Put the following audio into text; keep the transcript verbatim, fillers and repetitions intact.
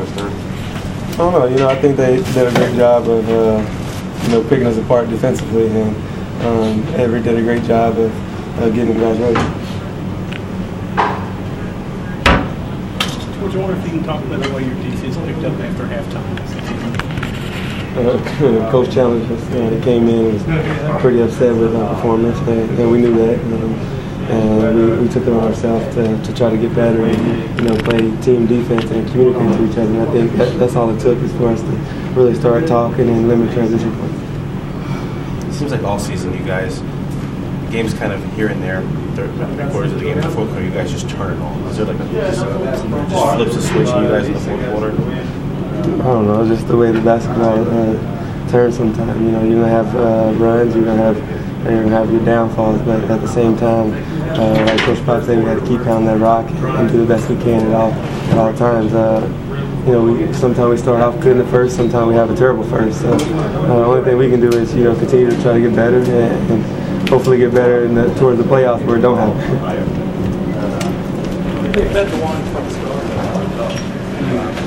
halftime? I don't know. You know, I think they did a great job of uh, you know picking us apart defensively, and um, Everett did a great job of uh, getting the guys ready. George, I wonder if you can talk about the way your defense picked up after halftime. Uh, Coach challenged us. Uh, he came in and was pretty upset with our performance, and, and we knew that. Um, and we, we took it on ourselves to, to try to get better and you know play team defense and communicate to each other. And I think that, that's all it took is for us to really start talking and limit transition points. It seems like all season you guys, the game's kind of here and there, third, three quarters of the game, the fourth quarter, you guys just turn it on. Is there like a, just, uh, just flips a switch in you guys in the fourth quarter? I don't know, just the way the basketball uh, turns sometimes. You know, you're going to have uh, runs, you're going to have you're gonna have your downfalls, but at the same time, uh, like Coach Pop said, we have to keep pounding that rock and do the best we can at all at all times. Uh, you know, we, sometimes we start off good in the first, sometimes we have a terrible first. So uh, the only thing we can do is, you know, continue to try to get better and, and hopefully get better in the, towards the playoffs where it don't happen.